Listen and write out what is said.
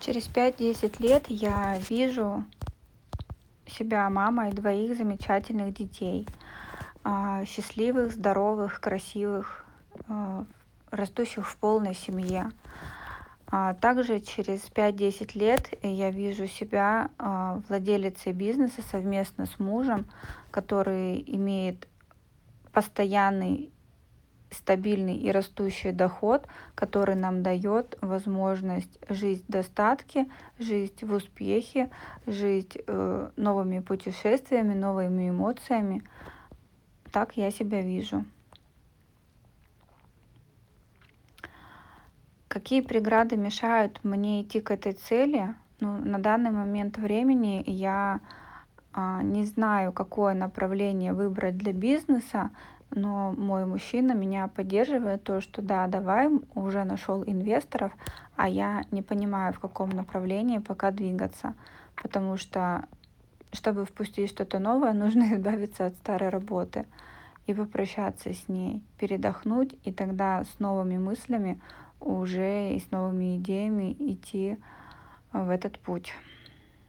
Через 5-10 лет я вижу себя мамой двоих замечательных детей, счастливых, здоровых, красивых, а, растущих в полной семье. Также через 5-10 лет я вижу себя владелицей бизнеса совместно с мужем, который имеет постоянный, стабильный и растущий доход, который нам дает возможность жить в достатке, жить в успехе, жить новыми путешествиями, новыми эмоциями. Так я себя вижу. Какие преграды мешают мне идти к этой цели? Ну, на данный момент времени я не знаю, какое направление выбрать для бизнеса, но мой мужчина меня поддерживает, то, что да, давай, уже нашел инвесторов, а я не понимаю, в каком направлении пока двигаться, потому что, чтобы впустить что-то новое, нужно избавиться от старой работы и попрощаться с ней, передохнуть, и тогда с новыми мыслями уже и с новыми идеями идти в этот путь.